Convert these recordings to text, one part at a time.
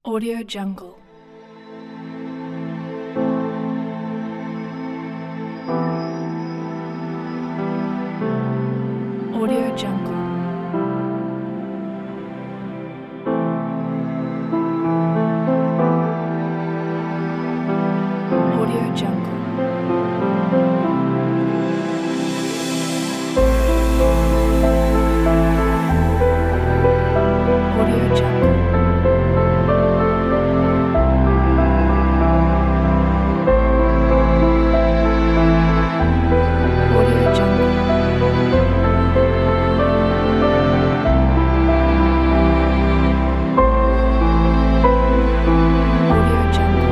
Audio Jungle. Audio Jungle. Audio Jungle. Audio Jungle. Audio Jungle. Audio Jungle.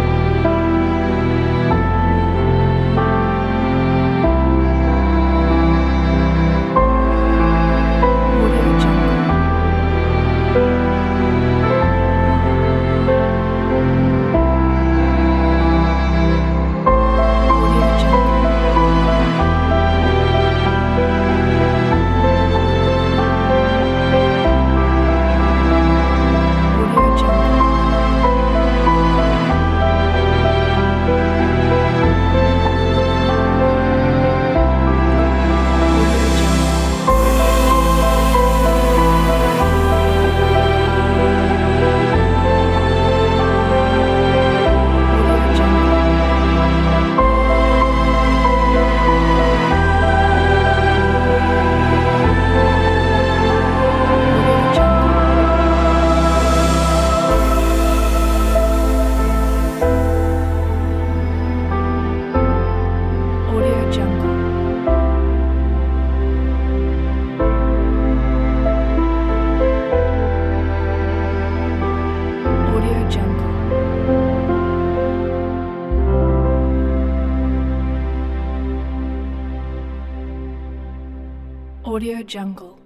Audio Jungle. Audio Jungle. Audio Jungle. Audio Jungle. Audio Jungle. Audio Jungle.